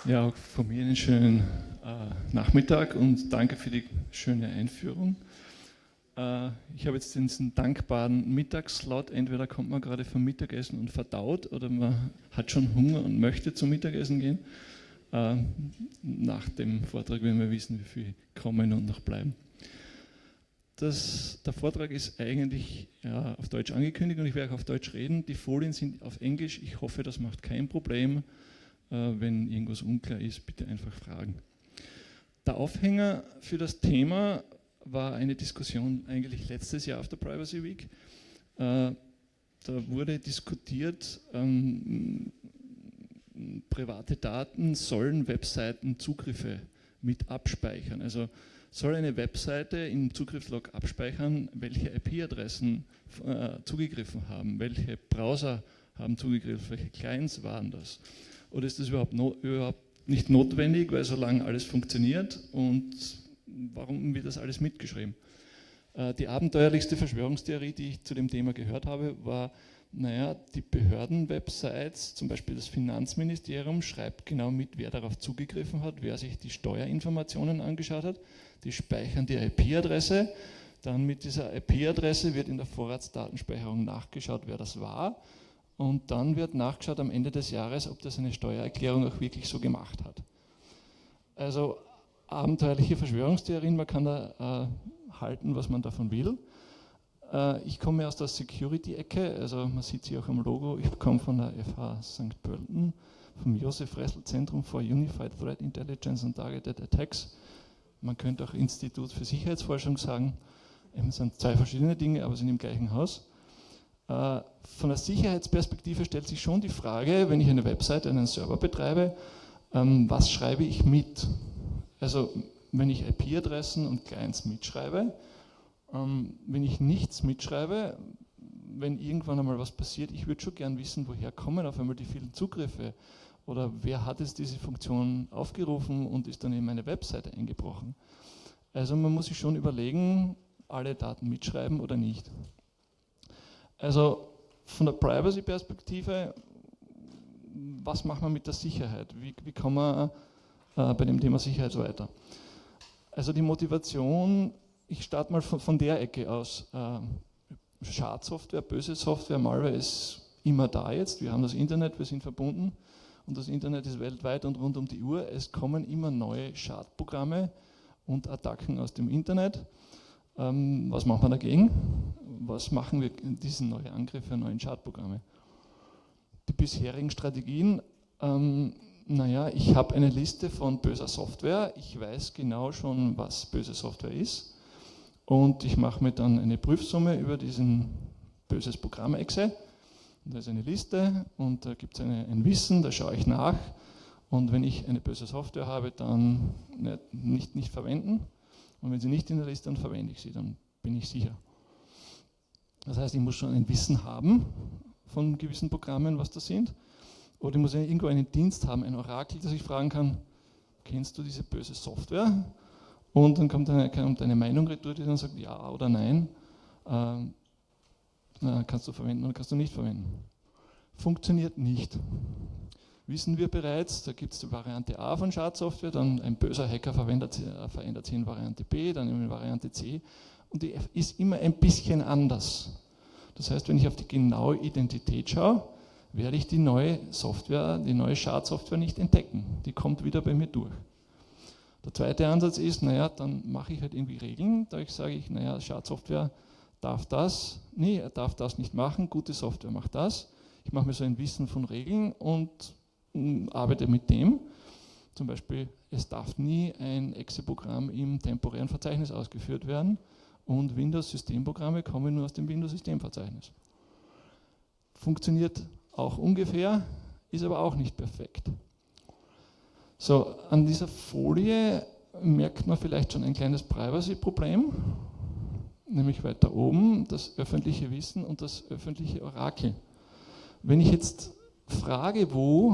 Ja, auch von mir einen schönen Nachmittag und danke für die schöne Einführung. Ich habe jetzt diesen dankbaren Mittagsslot. Entweder kommt man gerade vom Mittagessen und verdaut oder man hat schon Hunger und möchte zum Mittagessen gehen. Nach dem Vortrag werden wir wissen, wie viele kommen und noch bleiben. Der Vortrag ist eigentlich auf Deutsch angekündigt und ich werde auch auf Deutsch reden. Die Folien sind auf Englisch. Ich hoffe, das macht kein Problem. Wenn irgendwas unklar ist, bitte einfach fragen. Der Aufhänger für das Thema war eine Diskussion eigentlich letztes Jahr auf der Privacy Week. Da wurde diskutiert, private Daten sollen Webseiten Zugriffe mit abspeichern. Also soll eine Webseite im Zugriffslog abspeichern, welche IP-Adressen zugegriffen haben, welche Browser haben zugegriffen, welche Clients waren das. Oder ist das überhaupt nicht notwendig, weil solange alles funktioniert und warum wird das alles mitgeschrieben? Die abenteuerlichste Verschwörungstheorie, die ich zu dem Thema gehört habe, war, die Behörden-Websites, zum Beispiel das Finanzministerium, schreibt genau mit, wer darauf zugegriffen hat, wer sich die Steuerinformationen angeschaut hat. Die speichern die IP-Adresse, dann mit dieser IP-Adresse wird in der Vorratsdatenspeicherung nachgeschaut, wer das war. Und dann wird nachgeschaut am Ende des Jahres, ob das eine Steuererklärung auch wirklich so gemacht hat. Also abenteuerliche Verschwörungstheorien, man kann da halten, was man davon will. Ich komme aus der Security-Ecke, also man sieht sie auch am Logo, ich komme von der FH St. Pölten, vom Josef Ressel Zentrum for Unified Threat Intelligence and Targeted Attacks. Man könnte auch Institut für Sicherheitsforschung sagen. Es sind zwei verschiedene Dinge, aber sind im gleichen Haus. Von der Sicherheitsperspektive stellt sich schon die Frage, wenn ich eine Website, einen Server betreibe, was schreibe ich mit? Also wenn ich IP-Adressen und Clients mitschreibe, wenn ich nichts mitschreibe, wenn irgendwann einmal was passiert, ich würde schon gern wissen, woher kommen auf einmal die vielen Zugriffe oder wer hat jetzt diese Funktion aufgerufen und ist dann in meine Webseite eingebrochen. Also man muss sich schon überlegen, alle Daten mitschreiben oder nicht. Also von der Privacy-Perspektive, was macht man mit der Sicherheit? Wie kommen wir bei dem Thema Sicherheit weiter? Also die Motivation, ich starte mal von der Ecke aus. Schadsoftware, böse Software, Malware ist immer da jetzt. Wir haben das Internet, wir sind verbunden und das Internet ist weltweit und rund um die Uhr. Es kommen immer neue Schadprogramme und Attacken aus dem Internet. Was machen wir dagegen? Was machen wir in diesen neuen Angriffe, neuen Schadprogramme? Die bisherigen Strategien, ich habe eine Liste von böser Software, ich weiß genau schon, was böse Software ist und ich mache mir dann eine Prüfsumme über diesen böses Programm-Exe. Da ist eine Liste und da gibt es ein Wissen, da schaue ich nach und wenn ich eine böse Software habe, dann nicht verwenden. Und wenn sie nicht in der Liste, dann verwende ich sie, dann bin ich sicher. Das heißt, ich muss schon ein Wissen haben von gewissen Programmen, was das sind. Oder ich muss irgendwo einen Dienst haben, ein Orakel, das ich fragen kann, kennst du diese böse Software? Und dann kommt eine Meinung retour, die dann sagt, ja oder nein, kannst du verwenden oder kannst du nicht verwenden. Funktioniert nicht. Wissen wir bereits, da gibt es die Variante A von Schadsoftware, dann ein böser Hacker verändert sie in Variante B, dann in Variante C und die ist immer ein bisschen anders. Das heißt, wenn ich auf die genaue Identität schaue, werde ich die neue Software, die neue Schadsoftware nicht entdecken. Die kommt wieder bei mir durch. Der zweite Ansatz ist, dann mache ich halt irgendwie Regeln, da sage ich, Schadsoftware darf das, er darf das nicht machen, gute Software macht das. Ich mache mir so ein Wissen von Regeln und arbeite mit dem. Zum Beispiel, es darf nie ein Exe-Programm im temporären Verzeichnis ausgeführt werden und Windows-Systemprogramme kommen nur aus dem Windows-Systemverzeichnis. Funktioniert auch ungefähr, ist aber auch nicht perfekt. So, an dieser Folie merkt man vielleicht schon ein kleines Privacy-Problem, nämlich weiter oben das öffentliche Wissen und das öffentliche Orakel. Wenn ich jetzt frage,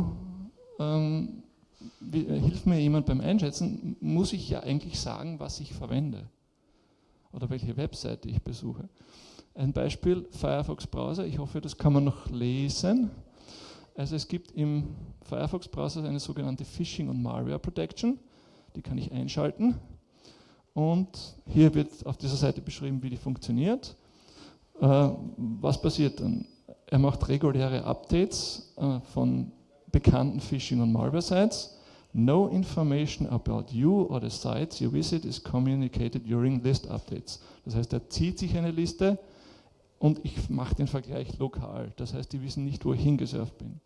hilft mir jemand beim Einschätzen, muss ich ja eigentlich sagen, was ich verwende oder welche Webseite ich besuche. Ein Beispiel, Firefox Browser, ich hoffe, das kann man noch lesen. Also es gibt im Firefox-Browser eine sogenannte Phishing und Malware Protection, die kann ich einschalten. Und hier wird auf dieser Seite beschrieben, wie die funktioniert. Was passiert dann? Er macht reguläre Updates von bekannten Phishing- und Malware-Sites. No information about you or the sites you visit is communicated during list updates. Das heißt, er zieht sich eine Liste und ich mache den Vergleich lokal. Das heißt, die wissen nicht, wo ich hingesurft bin.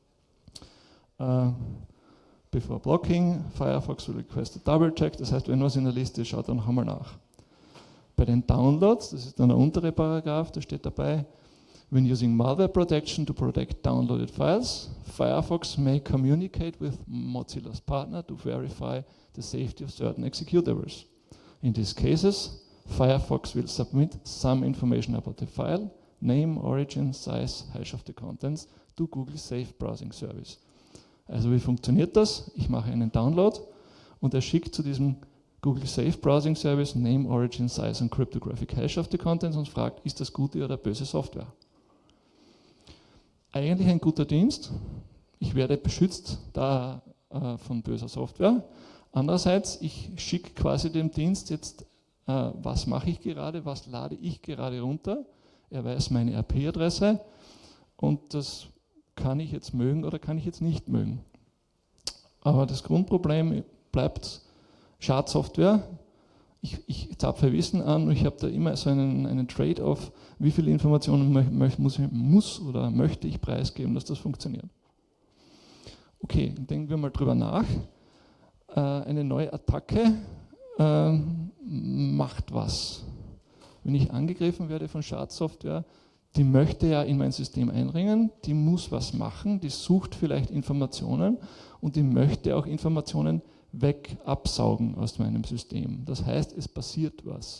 Before blocking, Firefox will request a double check. Das heißt, wenn was in der Liste ist, schaut dann noch einmal nach. Bei den Downloads, das ist dann der untere Paragraph, da steht dabei, when using malware protection to protect downloaded files, Firefox may communicate with Mozilla's partner to verify the safety of certain executables. In these cases, Firefox will submit some information about the file, name, origin, size, hash of the contents to Google Safe Browsing Service. Also wie funktioniert das? Ich mache einen Download und er schickt zu diesem Google Safe Browsing Service Name, Origin, Size und Cryptographic Hash of the Contents und fragt, ist das gute oder böse Software? Eigentlich ein guter Dienst. Ich werde beschützt da von böser Software. Andererseits, ich schicke quasi dem Dienst jetzt, was mache ich gerade, was lade ich gerade runter. Er weiß meine IP-Adresse und das kann ich jetzt mögen oder kann ich jetzt nicht mögen. Aber das Grundproblem bleibt Schadsoftware. Ich zapfe Wissen an und ich habe da immer so einen Trade-off, wie viele Informationen muss oder möchte ich preisgeben, dass das funktioniert. Okay, denken wir mal drüber nach. Eine neue Attacke macht was. Wenn ich angegriffen werde von Schadsoftware, die möchte ja in mein System eindringen, die muss was machen, die sucht vielleicht Informationen und die möchte auch Informationen absaugen aus meinem System. Das heißt, es passiert was.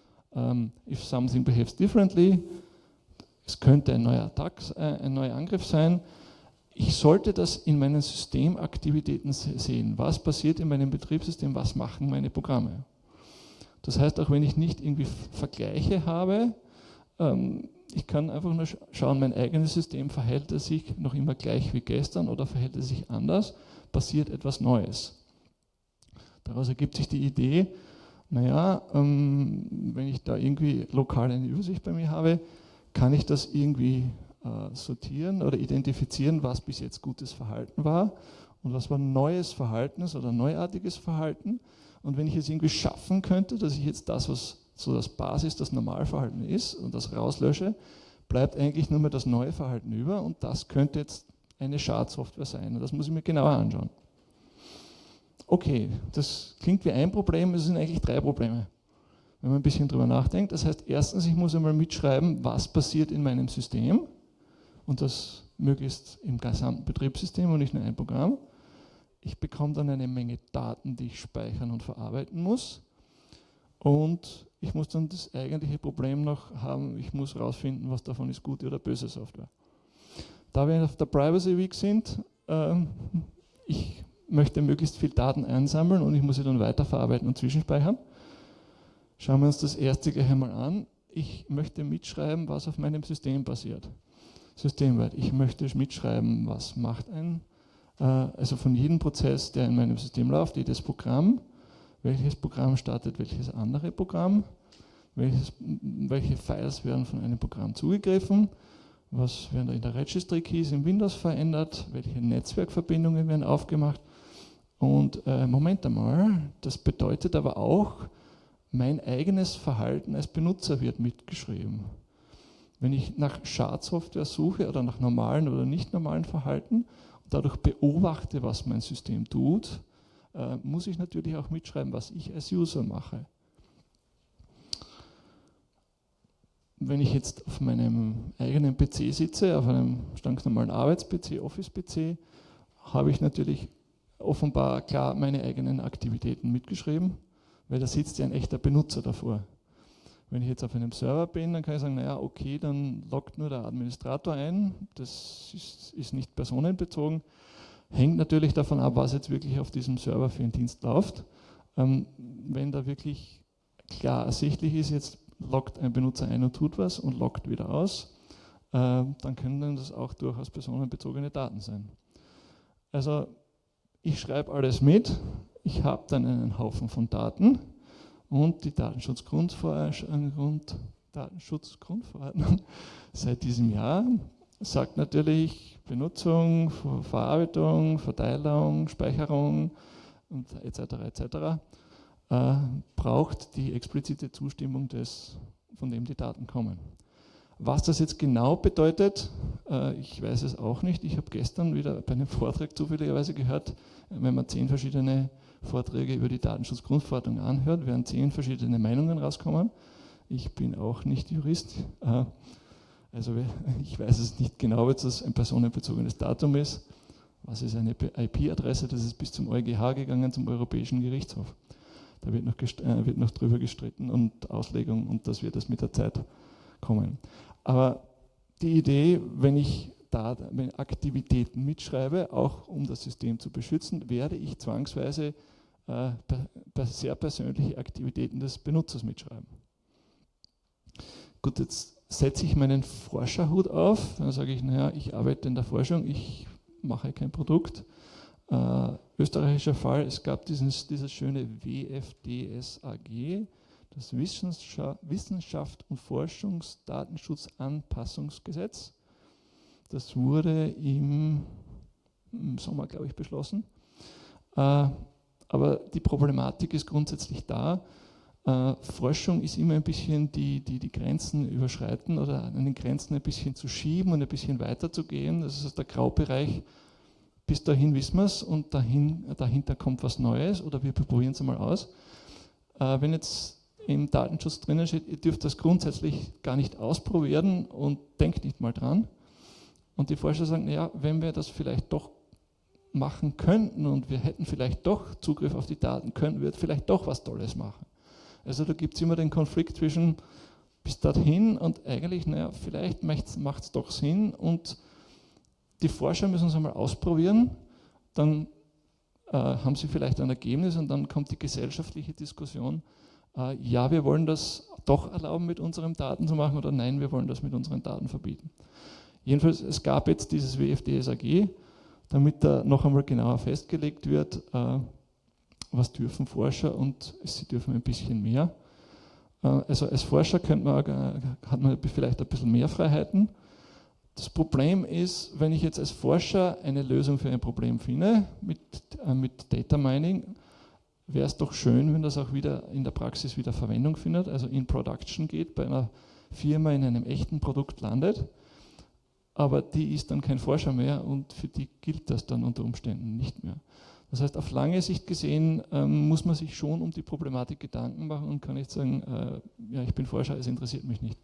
If something behaves differently, es könnte ein neuer Angriff sein. Ich sollte das in meinen Systemaktivitäten sehen. Was passiert in meinem Betriebssystem, was machen meine Programme? Das heißt, auch wenn ich nicht irgendwie Vergleiche habe, ich kann einfach nur schauen, mein eigenes System, verhält es sich noch immer gleich wie gestern oder verhält es sich anders, passiert etwas Neues. Daraus ergibt sich die Idee, naja, wenn ich da irgendwie lokal eine Übersicht bei mir habe, kann ich das irgendwie sortieren oder identifizieren, was bis jetzt gutes Verhalten war und was war neues Verhalten oder neuartiges Verhalten. Und wenn ich es irgendwie schaffen könnte, dass ich jetzt das, was so das Basis, das Normalverhalten ist und das rauslösche, bleibt eigentlich nur mehr das neue Verhalten über und das könnte jetzt eine Schadsoftware sein. Und das muss ich mir genauer anschauen. Okay, das klingt wie ein Problem, es sind eigentlich 3 Probleme, wenn man ein bisschen drüber nachdenkt. Das heißt, erstens, ich muss einmal mitschreiben, was passiert in meinem System und das möglichst im gesamten Betriebssystem und nicht nur ein Programm. Ich bekomme dann eine Menge Daten, die ich speichern und verarbeiten muss. Und ich muss dann das eigentliche Problem noch haben, ich muss herausfinden, was davon ist gute oder böse Software. Da wir auf der Privacy Week sind, ich möchte möglichst viel Daten einsammeln und ich muss sie dann weiterverarbeiten und zwischenspeichern. Schauen wir uns das erste gleich einmal an. Ich möchte mitschreiben, was auf meinem System passiert. Systemweit. Ich möchte mitschreiben, was macht also von jedem Prozess, der in meinem System läuft, jedes Programm, welches Programm startet welches andere Programm, welche Files werden von einem Programm zugegriffen, was werden da in der Registry Keys im Windows verändert, welche Netzwerkverbindungen werden aufgemacht. Und Moment einmal, das bedeutet aber auch, mein eigenes Verhalten als Benutzer wird mitgeschrieben. Wenn ich nach Schadsoftware suche oder nach normalen oder nicht normalen Verhalten und dadurch beobachte, was mein System tut, muss ich natürlich auch mitschreiben, was ich als User mache. Wenn ich jetzt auf meinem eigenen PC sitze, auf einem stinknormalen Arbeits-PC, Office-PC, habe ich natürlich offenbar klar meine eigenen Aktivitäten mitgeschrieben, weil da sitzt ja ein echter Benutzer davor. Wenn ich jetzt auf einem Server bin, dann kann ich sagen, naja, okay, dann loggt nur der Administrator ein, das ist nicht personenbezogen, hängt natürlich davon ab, was jetzt wirklich auf diesem Server für einen Dienst läuft. Wenn da wirklich klar ersichtlich ist, jetzt loggt ein Benutzer ein und tut was und loggt wieder aus, dann können das auch durchaus personenbezogene Daten sein. Also ich schreibe alles mit, ich habe dann einen Haufen von Daten und die Datenschutzgrundverordnung seit diesem Jahr sagt natürlich Benutzung, Verarbeitung, Verteilung, Speicherung und etc. Braucht die explizite Zustimmung von dem die Daten kommen. Was das jetzt genau bedeutet, ich weiß es auch nicht. Ich habe gestern wieder bei einem Vortrag zufälligerweise gehört, wenn man 10 verschiedene Vorträge über die Datenschutzgrundverordnung anhört, werden 10 verschiedene Meinungen rauskommen. Ich bin auch nicht Jurist, also ich weiß es nicht genau, ob das ein personenbezogenes Datum ist. Was ist eine IP-Adresse? Das ist bis zum EuGH gegangen, zum Europäischen Gerichtshof. Da wird noch drüber gestritten und Auslegung und das wird es mit der Zeit kommen. Aber die Idee, wenn ich Aktivitäten mitschreibe, auch um das System zu beschützen, werde ich zwangsweise sehr persönliche Aktivitäten des Benutzers mitschreiben. Gut, jetzt setze ich meinen Forscherhut auf, dann sage ich, naja, ich arbeite in der Forschung, ich mache kein Produkt. Österreichischer Fall, es gab dieses schöne WFDSAG, das Wissenschaft und Forschungsdatenschutzanpassungsgesetz. Das wurde im Sommer, glaube ich, beschlossen. Aber die Problematik ist grundsätzlich da. Forschung ist immer ein bisschen die Grenzen überschreiten oder an den Grenzen ein bisschen zu schieben und ein bisschen weiter zu gehen. Das ist der Graubereich. Bis dahin wissen wir es und dahinter kommt was Neues oder wir probieren es einmal aus. Wenn jetzt im Datenschutz drinnen steht, ihr dürft das grundsätzlich gar nicht ausprobieren und denkt nicht mal dran. Und die Forscher sagen, naja, wenn wir das vielleicht doch machen könnten und wir hätten vielleicht doch Zugriff auf die Daten, könnten wir vielleicht doch was Tolles machen. Also da gibt es immer den Konflikt zwischen bis dorthin und eigentlich, naja, vielleicht macht es doch Sinn und die Forscher müssen es einmal ausprobieren, dann haben sie vielleicht ein Ergebnis und dann kommt die gesellschaftliche Diskussion, ja, wir wollen das doch erlauben, mit unseren Daten zu machen oder nein, wir wollen das mit unseren Daten verbieten. Jedenfalls, es gab jetzt dieses WFDSAG, damit da noch einmal genauer festgelegt wird, was dürfen Forscher und sie dürfen ein bisschen mehr. Also als Forscher hat man vielleicht ein bisschen mehr Freiheiten. Das Problem ist, wenn ich jetzt als Forscher eine Lösung für ein Problem finde, mit Data Mining, wäre es doch schön, wenn das auch wieder in der Praxis wieder Verwendung findet, also in Production geht, bei einer Firma in einem echten Produkt landet, aber die ist dann kein Forscher mehr und für die gilt das dann unter Umständen nicht mehr. Das heißt, auf lange Sicht gesehen muss man sich schon um die Problematik Gedanken machen und kann nicht sagen, ja, ich bin Forscher, es interessiert mich nicht.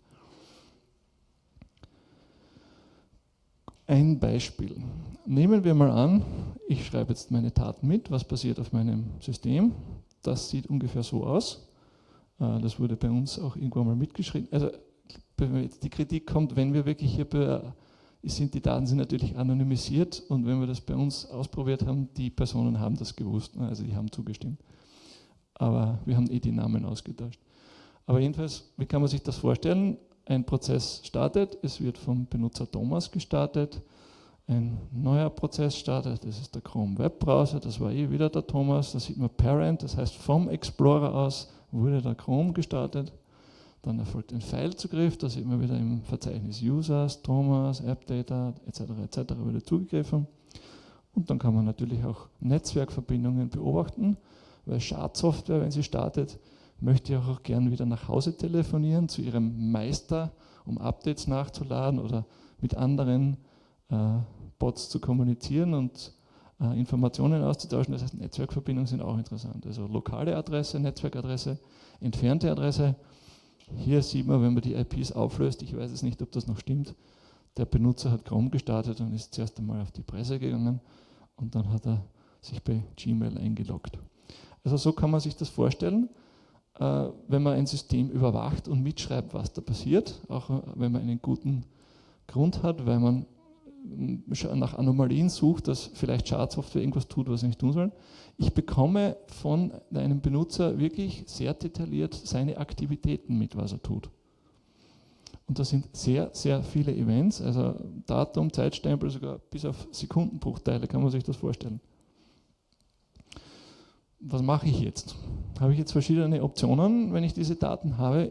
Ein Beispiel. Nehmen wir mal an, ich schreibe jetzt meine Daten mit, was passiert auf meinem System. Das sieht ungefähr so aus. Das wurde bei uns auch irgendwann mal mitgeschrieben. Also wenn jetzt die Kritik kommt, wenn wir wirklich hier die Daten sind natürlich anonymisiert und wenn wir das bei uns ausprobiert haben, die Personen haben das gewusst, also die haben zugestimmt. Aber wir haben die Namen ausgetauscht. Aber jedenfalls, wie kann man sich das vorstellen? Ein Prozess startet, es wird vom Benutzer Thomas gestartet, ein neuer Prozess startet, das ist der Chrome Web Browser, das war wieder der Thomas, da sieht man Parent, das heißt vom Explorer aus wurde der Chrome gestartet, dann erfolgt ein Filezugriff, da sieht man wieder im Verzeichnis Users, Thomas, AppData etc. wurde zugegriffen und dann kann man natürlich auch Netzwerkverbindungen beobachten, weil Schadsoftware, wenn sie startet, möchte ich auch gern wieder nach Hause telefonieren zu ihrem Meister, um Updates nachzuladen oder mit anderen Bots zu kommunizieren und Informationen auszutauschen. Das heißt, Netzwerkverbindungen sind auch interessant. Also lokale Adresse, Netzwerkadresse, entfernte Adresse. Hier sieht man, wenn man die IPs auflöst, ich weiß es nicht, ob das noch stimmt, der Benutzer hat Chrome gestartet und ist zuerst einmal auf die Presse gegangen und dann hat er sich bei Gmail eingeloggt. Also so kann man sich das vorstellen. Wenn man ein System überwacht und mitschreibt, was da passiert, auch wenn man einen guten Grund hat, weil man nach Anomalien sucht, dass vielleicht Schadsoftware irgendwas tut, was sie nicht tun soll. Ich bekomme von einem Benutzer wirklich sehr detailliert seine Aktivitäten mit, was er tut. Und das sind sehr, sehr viele Events, also Datum, Zeitstempel, sogar bis auf Sekundenbruchteile kann man sich das vorstellen. Was mache ich jetzt? Habe ich jetzt verschiedene Optionen, wenn ich diese Daten habe?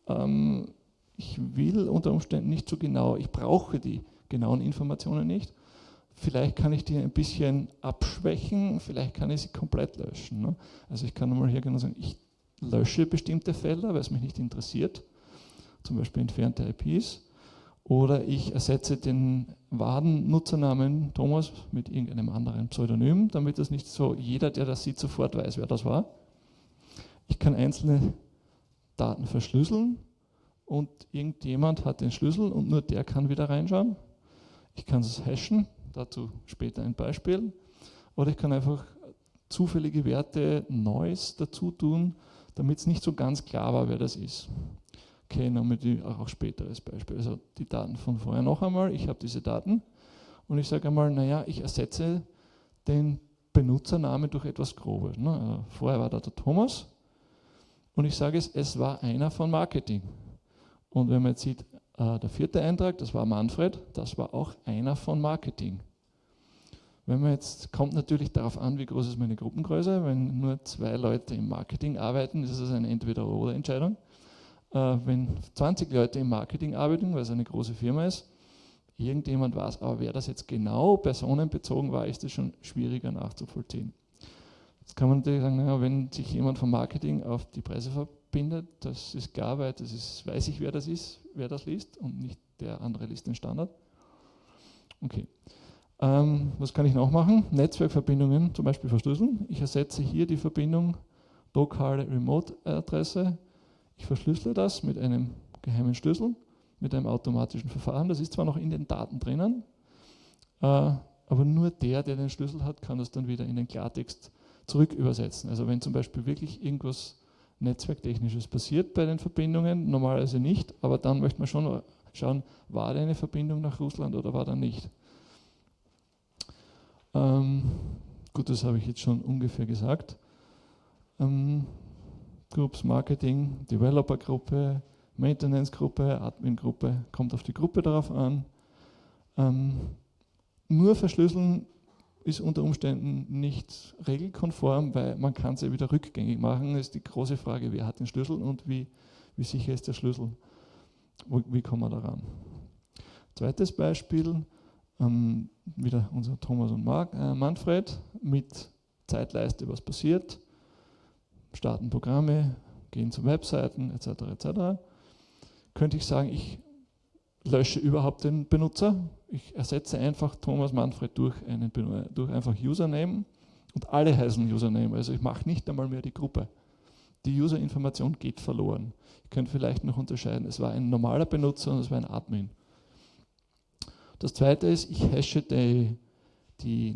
Ich will unter Umständen nicht so genau, ich brauche die genauen Informationen nicht. Vielleicht kann ich die ein bisschen abschwächen, vielleicht kann ich sie komplett löschen. Ne? Also ich kann mal hier genau sagen, ich lösche bestimmte Felder, weil es mich nicht interessiert, zum Beispiel entfernte IPs, oder ich ersetze den wahren Nutzernamen Thomas mit irgendeinem anderen Pseudonym, damit das nicht so jeder, der das sieht, sofort weiß, wer das war. Ich kann einzelne Daten verschlüsseln und irgendjemand hat den Schlüssel und nur der kann wieder reinschauen. Ich kann es hashen, dazu später ein Beispiel. Oder ich kann einfach zufällige Werte Noise dazu tun, damit es nicht so ganz klar war, wer das ist. Okay, nochmal auch später als Beispiel. Also die Daten von vorher noch einmal. Ich habe diese Daten und ich sage einmal, naja, ich ersetze den Benutzernamen durch etwas Grobes. Ne? Also vorher war da der Thomas und ich sage es war einer von Marketing. Und wenn man jetzt sieht, der vierte Eintrag, das war Manfred, das war auch einer von Marketing. Wenn man jetzt, kommt natürlich darauf an, wie groß ist meine Gruppengröße. Wenn nur 2 Leute im Marketing arbeiten, ist es eine Entweder-oder-Entscheidung. Wenn 20 Leute im Marketing arbeiten, weil es eine große Firma ist, irgendjemand weiß, aber wer das jetzt genau personenbezogen war, ist das schon schwieriger nachzuvollziehen. Jetzt kann man natürlich sagen, naja, wenn sich jemand vom Marketing auf die Presse verbindet, das ist klar, weil das ist, weiß ich, wer das ist, wer das liest und nicht der andere liest den Standard. Okay. Was kann ich noch machen? Netzwerkverbindungen zum Beispiel verschlüsseln. Ich ersetze hier die Verbindung lokale Remote-Adresse. Ich verschlüssele das mit einem geheimen Schlüssel, mit einem automatischen Verfahren. Das ist zwar noch in den Daten drinnen, aber nur der den Schlüssel hat, kann das dann wieder in den Klartext zurück übersetzen. Also wenn zum Beispiel wirklich irgendwas Netzwerktechnisches passiert bei den Verbindungen, normalerweise nicht, aber dann möchte man schon schauen, war da eine Verbindung nach Russland oder war da nicht. Gut, das habe ich jetzt schon ungefähr gesagt. Groups, Marketing, Developer-Gruppe, Maintenance-Gruppe, Admin-Gruppe, kommt auf die Gruppe darauf an. Nur verschlüsseln ist unter Umständen nicht regelkonform, weil man kann es ja wieder rückgängig machen. Das ist die große Frage, wer hat den Schlüssel und wie sicher ist der Schlüssel, wie kommen wir daran. Zweites Beispiel, wieder unser Thomas und Manfred mit Zeitleiste, was passiert, starten Programme, gehen zu Webseiten etc. etc. Könnte ich sagen, ich lösche überhaupt den Benutzer, ich ersetze einfach Thomas Manfred durch einfach Username und alle heißen Username, also ich mache nicht einmal mehr die Gruppe. Die Userinformation geht verloren. Ich könnte vielleicht noch unterscheiden, es war ein normaler Benutzer und es war ein Admin. Das zweite ist, ich hashe die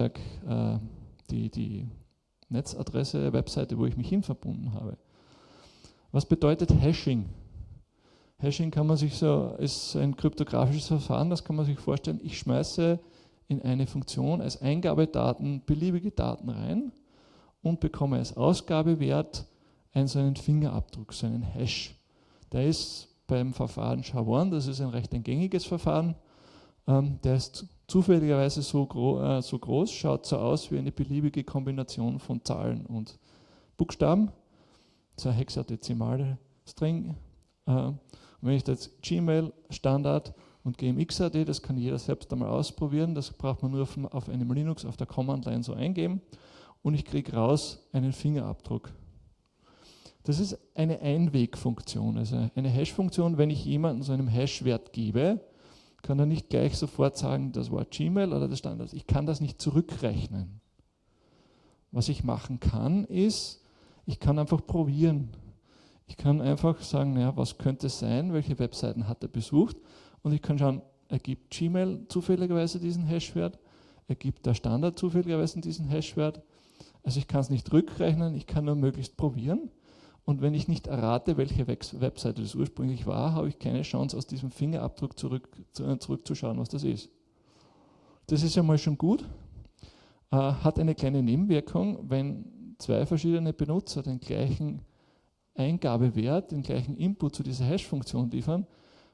Netzadresse, Webseite, wo ich mich hin verbunden habe. Was bedeutet Hashing? Hashing kann man sich ist ein kryptografisches Verfahren, das kann man sich vorstellen, ich schmeiße in eine Funktion als Eingabedaten beliebige Daten rein und bekomme als Ausgabewert so einen Fingerabdruck, so einen Hash. Der ist beim Verfahren SHA-1, das ist ein recht gängiges Verfahren, der ist zufälligerweise so groß, schaut so aus wie eine beliebige Kombination von Zahlen und Buchstaben, so ein hexadezimale String. Wenn ich das Gmail, Standard und GMX-AD, das kann jeder selbst einmal ausprobieren, das braucht man nur auf einem Linux auf der Command-Line so eingeben und ich kriege raus einen Fingerabdruck. Das ist eine Einwegfunktion, also eine Hash-Funktion, wenn ich jemandem so einen Hash-Wert gebe, kann er nicht gleich sofort sagen, das war Gmail oder das Standard. Ich kann das nicht zurückrechnen. Was ich machen kann, ist, ich kann einfach probieren. Ich kann einfach sagen, naja, was könnte es sein, welche Webseiten hat er besucht und ich kann schauen, ergibt Gmail zufälligerweise diesen Hashwert, ergibt der Standard zufälligerweise diesen Hashwert. Also ich kann es nicht rückrechnen, ich kann nur möglichst probieren. Und wenn ich nicht errate, welche Webseite das ursprünglich war, habe ich keine Chance, aus diesem Fingerabdruck zurückzuschauen, was das ist. Das ist ja mal schon gut. Hat eine kleine Nebenwirkung, wenn 2 verschiedene Benutzer den gleichen Eingabewert, den gleichen Input zu dieser Hash-Funktion liefern,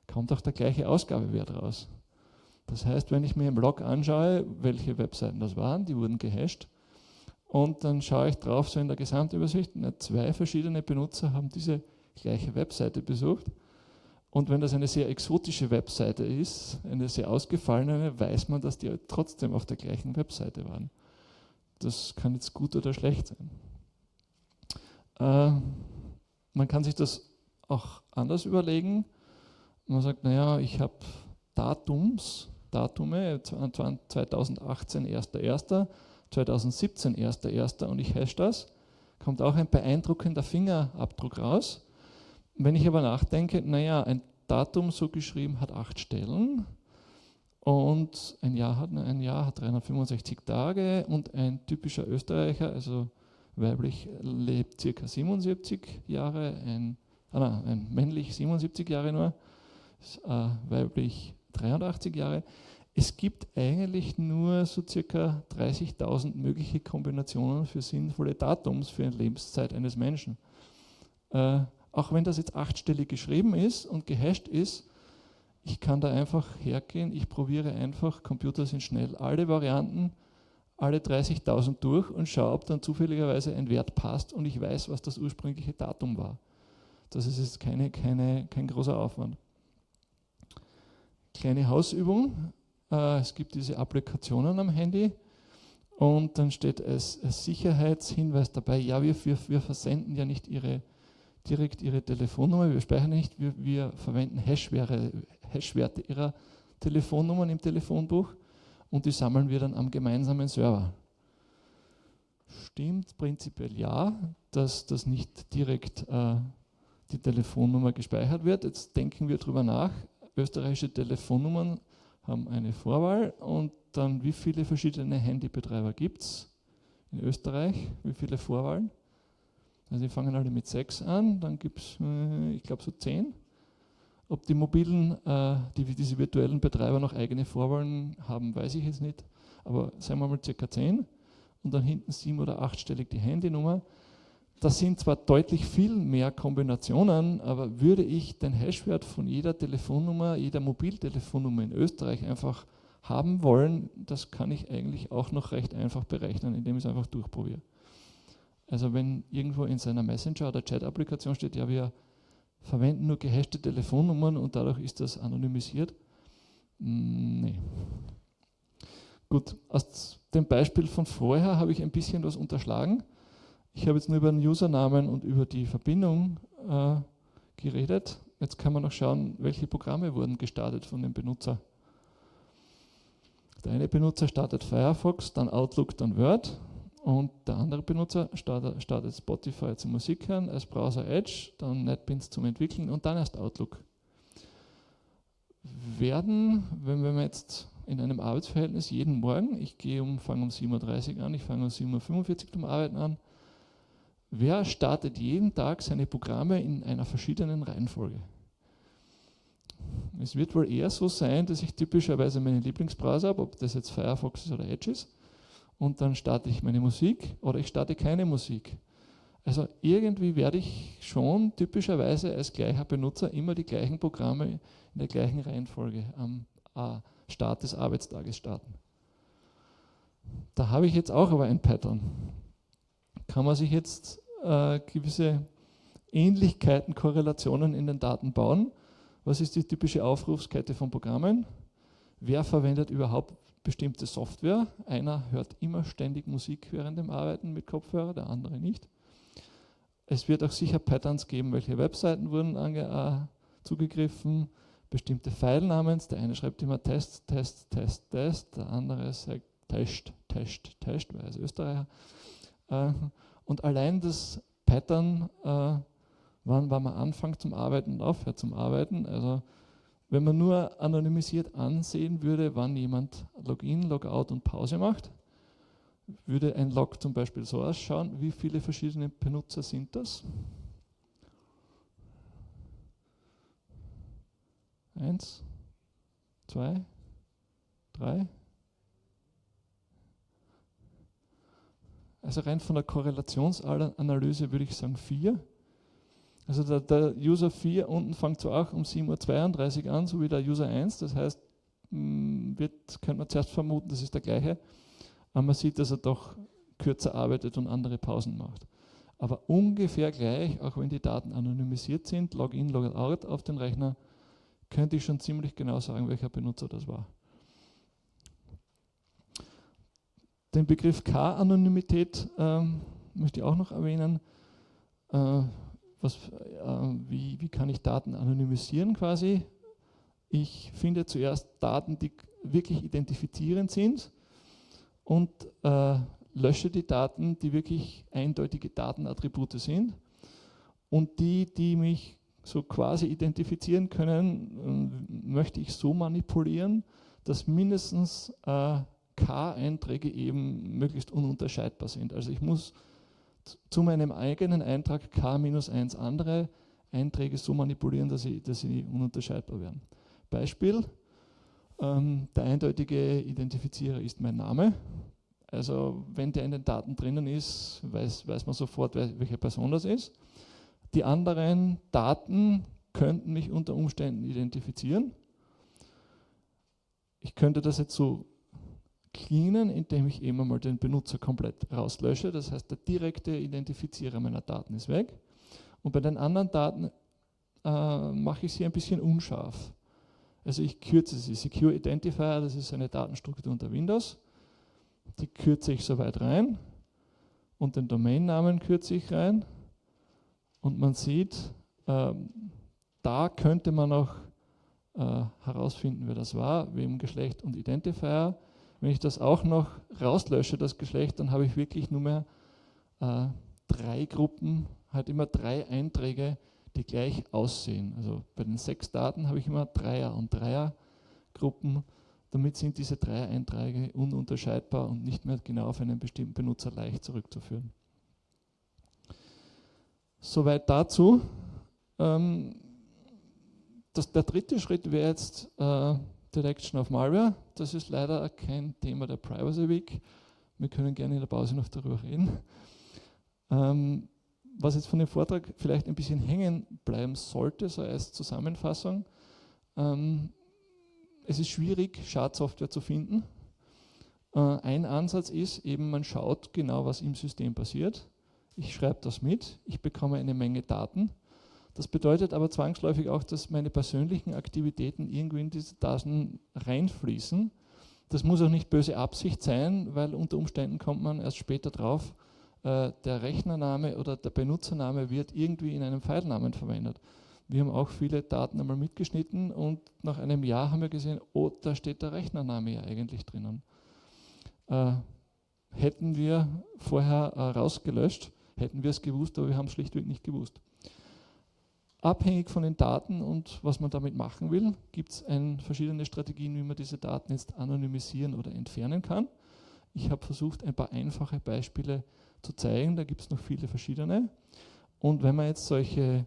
kommt auch der gleiche Ausgabewert raus. Das heißt, wenn ich mir im Log anschaue, welche Webseiten das waren, die wurden gehasht, und dann schaue ich drauf, so in der Gesamtübersicht, 2 verschiedene Benutzer haben diese gleiche Webseite besucht. Und wenn das eine sehr exotische Webseite ist, eine sehr ausgefallene, weiß man, dass die trotzdem auf der gleichen Webseite waren. Das kann jetzt gut oder schlecht sein. Man kann sich das auch anders überlegen. Man sagt, naja, ich habe Datume, 2018 1.1., 2017 1.1. und ich hash das, kommt auch ein beeindruckender Fingerabdruck raus. Wenn ich aber nachdenke, naja, ein Datum so geschrieben hat 8 Stellen und ein Jahr hat 365 Tage und ein typischer Österreicher, also weiblich, lebt ca. 77 Jahre, ein männlich 77 Jahre nur, weiblich 83 Jahre. Es gibt eigentlich nur so ca. 30.000 mögliche Kombinationen für sinnvolle Datums für eine Lebenszeit eines Menschen. Auch wenn das jetzt 8-stellig geschrieben ist und gehasht ist, ich kann da einfach hergehen, ich probiere einfach, Computer sind schnell, alle Varianten, alle 30.000 durch und schaue, ob dann zufälligerweise ein Wert passt und ich weiß, was das ursprüngliche Datum war. Das ist jetzt kein großer Aufwand. Kleine Hausübung. Es gibt diese Applikationen am Handy und dann steht als Sicherheitshinweis dabei, ja, wir versenden ja nicht direkt Ihre Telefonnummer, wir speichern nicht, wir verwenden Hashwerte Ihrer Telefonnummern im Telefonbuch und die sammeln wir dann am gemeinsamen Server. Stimmt prinzipiell ja, dass das nicht direkt die Telefonnummer gespeichert wird. Jetzt denken wir drüber nach. Österreichische Telefonnummern haben eine Vorwahl und dann wie viele verschiedene Handybetreiber gibt es in Österreich, wie viele Vorwahlen? Also die fangen alle mit 6 an, dann gibt es, ich glaube, so 10. Ob die mobilen, diese virtuellen Betreiber noch eigene Vorwahlen haben, weiß ich jetzt nicht, aber sagen wir mal ca. 10 und dann hinten 7- oder 8-stellig die Handynummer. Das sind zwar deutlich viel mehr Kombinationen, aber würde ich den Hashwert von jeder Telefonnummer, jeder Mobiltelefonnummer in Österreich einfach haben wollen, das kann ich eigentlich auch noch recht einfach berechnen, indem ich es einfach durchprobiere. Also wenn irgendwo in seiner Messenger- oder Chat-Applikation steht, ja, wir verwenden nur gehashte Telefonnummern und dadurch ist das anonymisiert. Nee. Gut, aus dem Beispiel von vorher habe ich ein bisschen was unterschlagen. Ich habe jetzt nur über den Usernamen und über die Verbindung geredet. Jetzt kann man noch schauen, welche Programme wurden gestartet von dem Benutzer. Der eine Benutzer startet Firefox, dann Outlook, dann Word. Und der andere Benutzer startet Spotify zum Musik hören, als Browser Edge, dann NetBeans zum Entwickeln und dann erst Outlook. Wenn wir jetzt in einem Arbeitsverhältnis jeden Morgen, ich fange um 7.30 Uhr an, ich fange um 7.45 Uhr zum Arbeiten an, wer startet jeden Tag seine Programme in einer verschiedenen Reihenfolge? Es wird wohl eher so sein, dass ich typischerweise meinen Lieblingsbrowser habe, ob das jetzt Firefox ist oder Edge ist, und dann starte ich meine Musik oder ich starte keine Musik. Also irgendwie werde ich schon typischerweise als gleicher Benutzer immer die gleichen Programme in der gleichen Reihenfolge am Start des Arbeitstages starten. Da habe ich jetzt auch aber ein Pattern. Kann man sich jetzt gewisse Ähnlichkeiten, Korrelationen in den Daten bauen? Was ist die typische Aufrufskette von Programmen? Wer verwendet überhaupt bestimmte Software? Einer hört immer ständig Musik während dem Arbeiten mit Kopfhörer, der andere nicht. Es wird auch sicher Patterns geben, welche Webseiten wurden zugegriffen, bestimmte File-Namens. Der eine schreibt immer Test, Test, Test, Test, der andere sagt Test, Test, Test, weil er ist Österreicher. Und allein das Pattern, wann man anfängt zum Arbeiten und aufhört zum Arbeiten, also wenn man nur anonymisiert ansehen würde, wann jemand Login, Logout und Pause macht, würde ein Log zum Beispiel so ausschauen. Wie viele verschiedene Benutzer sind das? 1, 2, 3. Also rein von der Korrelationsanalyse würde ich sagen 4. Also der User 4 unten fängt zwar auch um 7:32 Uhr an, so wie der User 1, das heißt, könnte man zuerst vermuten, das ist der gleiche, aber man sieht, dass er doch kürzer arbeitet und andere Pausen macht. Aber ungefähr gleich, auch wenn die Daten anonymisiert sind, Login, Logout auf den Rechner, könnte ich schon ziemlich genau sagen, welcher Benutzer das war. Den Begriff K-Anonymität möchte ich auch noch erwähnen. Wie kann ich Daten anonymisieren quasi? Ich finde zuerst Daten, die wirklich identifizierend sind und lösche die Daten, die wirklich eindeutige Datenattribute sind. Und die mich so quasi identifizieren können, möchte ich so manipulieren, dass mindestens K-Einträge eben möglichst ununterscheidbar sind. Also ich muss zu meinem eigenen Eintrag K-1 andere Einträge so manipulieren, dass sie ununterscheidbar werden. Beispiel, der eindeutige Identifizierer ist mein Name. Also wenn der in den Daten drinnen ist, weiß man sofort, welche Person das ist. Die anderen Daten könnten mich unter Umständen identifizieren. Ich könnte das jetzt so cleanen, indem ich eben einmal den Benutzer komplett rauslösche. Das heißt, der direkte Identifizierer meiner Daten ist weg. Und bei den anderen Daten mache ich sie ein bisschen unscharf. Also ich kürze sie. Secure Identifier, das ist eine Datenstruktur unter Windows. Die kürze ich so weit rein. Und den Domainnamen kürze ich rein. Und man sieht, da könnte man auch herausfinden, wer das war, wem Geschlecht und Identifier. Wenn ich das auch noch rauslösche, das Geschlecht, dann habe ich wirklich nur mehr 3 Gruppen, halt immer 3 Einträge, die gleich aussehen. Also bei den 6 Daten habe ich immer Dreier- und Dreiergruppen. Damit sind diese 3 Einträge ununterscheidbar und nicht mehr genau auf einen bestimmten Benutzer leicht zurückzuführen. Soweit dazu. Der dritte Schritt wäre jetzt Detection of Malware. Das ist leider kein Thema der Privacy Week. Wir können gerne in der Pause noch darüber reden. Was jetzt von dem Vortrag vielleicht ein bisschen hängen bleiben sollte, so als Zusammenfassung. Es ist schwierig, Schadsoftware zu finden. Ein Ansatz ist eben, man schaut genau, was im System passiert. Ich schreibe das mit, ich bekomme eine Menge Daten. Das bedeutet aber zwangsläufig auch, dass meine persönlichen Aktivitäten irgendwie in diese Daten reinfließen. Das muss auch nicht böse Absicht sein, weil unter Umständen kommt man erst später drauf, der Rechnername oder der Benutzername wird irgendwie in einem Filenamen verwendet. Wir haben auch viele Daten einmal mitgeschnitten und nach einem Jahr haben wir gesehen, oh, da steht der Rechnername ja eigentlich drinnen. Hätten wir vorher rausgelöscht, hätten wir es gewusst, aber wir haben es schlichtweg nicht gewusst. Abhängig von den Daten und was man damit machen will, gibt es verschiedene Strategien, wie man diese Daten jetzt anonymisieren oder entfernen kann. Ich habe versucht, ein paar einfache Beispiele zu zeigen, da gibt es noch viele verschiedene. Und wenn man jetzt solche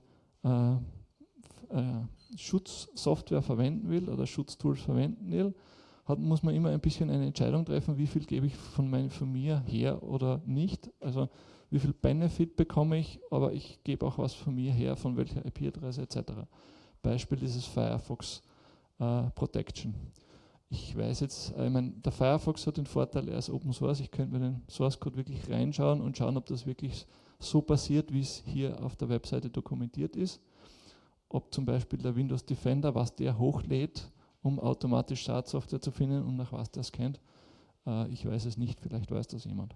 Schutzsoftware verwenden will oder Schutztools verwenden will, muss man immer ein bisschen eine Entscheidung treffen, wie viel gebe ich von mir her oder nicht. Also wie viel Benefit bekomme ich, aber ich gebe auch was von mir her, von welcher IP-Adresse etc. Beispiel dieses Firefox Protection. Ich weiß jetzt, der Firefox hat den Vorteil, er ist Open Source, ich könnte mir den Source Code wirklich reinschauen und schauen, ob das wirklich so passiert, wie es hier auf der Webseite dokumentiert ist. Ob zum Beispiel der Windows Defender, was der hochlädt, um automatisch Schadsoftware zu finden und nach was der scannt. Ich weiß es nicht, vielleicht weiß das jemand.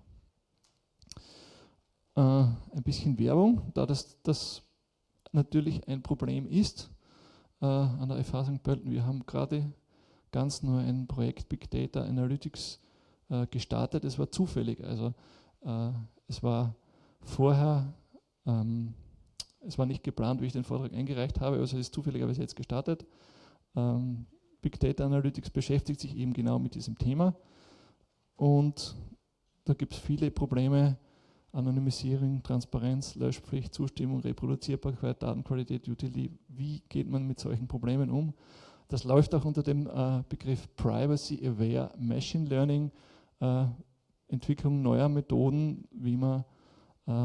Ein bisschen Werbung, da das natürlich ein Problem ist an der FH St. Pölten. Wir haben gerade ganz neu ein Projekt Big Data Analytics gestartet. Es war zufällig, also es war vorher, es war nicht geplant, wie ich den Vortrag eingereicht habe, also es ist zufälligerweise jetzt gestartet. Big Data Analytics beschäftigt sich eben genau mit diesem Thema und da gibt es viele Probleme. Anonymisierung, Transparenz, Löschpflicht, Zustimmung, Reproduzierbarkeit, Datenqualität, Utility. Wie geht man mit solchen Problemen um? Das läuft auch unter dem Begriff Privacy Aware Machine Learning, Entwicklung neuer Methoden, wie man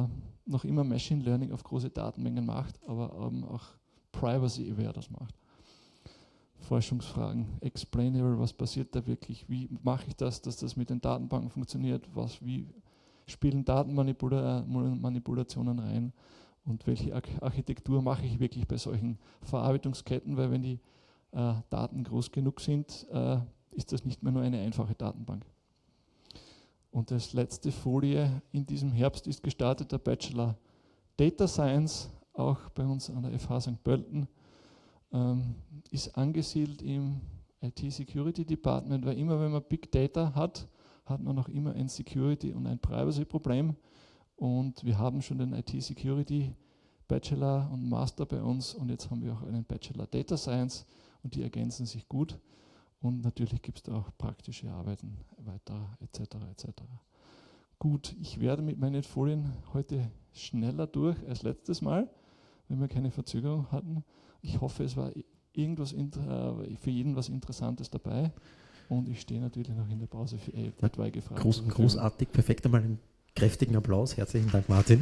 noch immer Machine Learning auf große Datenmengen macht, aber auch Privacy-aware das macht. Forschungsfragen, explainable, was passiert da wirklich, wie mache ich das, dass das mit den Datenbanken funktioniert, wie spielen Datenmanipulationen rein und welche Architektur mache ich wirklich bei solchen Verarbeitungsketten, weil wenn die Daten groß genug sind, ist das nicht mehr nur eine einfache Datenbank. Und als letzte Folie in diesem Herbst ist gestartet der Bachelor Data Science, auch bei uns an der FH St. Pölten, ist angesiedelt im IT Security Department, weil immer wenn man Big Data hat, hat man auch immer ein Security- und ein Privacy-Problem. Und wir haben schon den IT Security Bachelor und Master bei uns und jetzt haben wir auch einen Bachelor Data Science und die ergänzen sich gut. Und natürlich gibt es da auch praktische Arbeiten weiter etc. etc. Gut, ich werde mit meinen Folien heute schneller durch als letztes Mal, wenn wir keine Verzögerung hatten. Ich hoffe, es war irgendwas für jeden was Interessantes dabei und ich stehe natürlich noch in der Pause für etwaige Fragen. Großartig, perfekt, einmal einen kräftigen Applaus. Herzlichen Dank, Martin.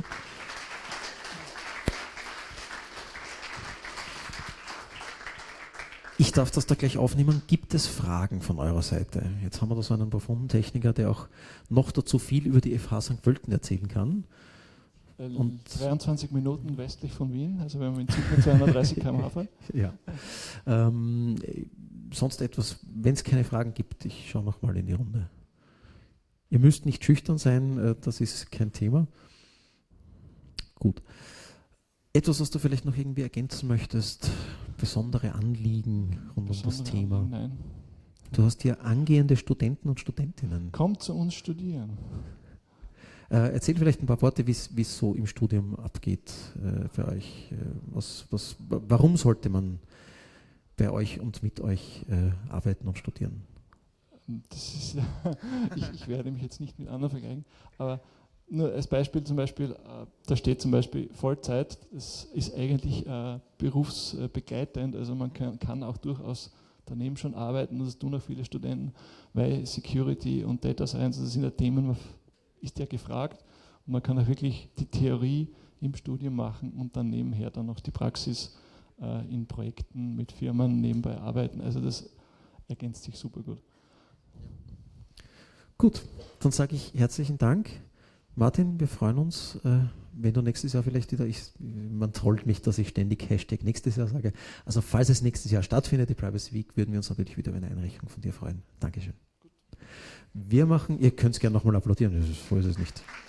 Ich darf das da gleich aufnehmen. Gibt es Fragen von eurer Seite? Jetzt haben wir da so einen profunden Techniker, der auch noch dazu viel über die FH St. Pölten erzählen kann. Und 23 Minuten westlich von Wien, also wenn man in Zug mit 230 km/h fährt. Ja. Sonst etwas, wenn es keine Fragen gibt, ich schaue nochmal in die Runde. Ihr müsst nicht schüchtern sein, das ist kein Thema. Gut. Etwas, was du vielleicht noch irgendwie ergänzen möchtest, besondere Anliegen rund um das Thema? Nein. Du hast hier angehende Studenten und Studentinnen. Kommt zu uns studieren. Erzähl vielleicht ein paar Worte, wie es so im Studium abgeht für euch. Warum sollte man bei euch und mit euch arbeiten und studieren? Das ist, ich werde mich jetzt nicht mit anderen vergleichen, aber nur als Beispiel zum Beispiel, da steht zum Beispiel Vollzeit, das ist eigentlich berufsbegleitend, also man kann auch durchaus daneben schon arbeiten, das tun auch viele Studenten, weil Security und Data Science, das sind ja Themen, man ist ja gefragt und man kann auch wirklich die Theorie im Studium machen und dann nebenher dann noch die Praxis in Projekten mit Firmen nebenbei arbeiten, also das ergänzt sich super gut. Gut, dann sage ich herzlichen Dank. Martin, wir freuen uns, wenn du nächstes Jahr vielleicht wieder, man trollt mich, dass ich ständig Hashtag nächstes Jahr sage. Also falls es nächstes Jahr stattfindet, die Privacy Week, würden wir uns natürlich wieder über eine Einreichung von dir freuen. Dankeschön. Wir machen, ihr könnt es gerne nochmal applaudieren, so ist es nicht.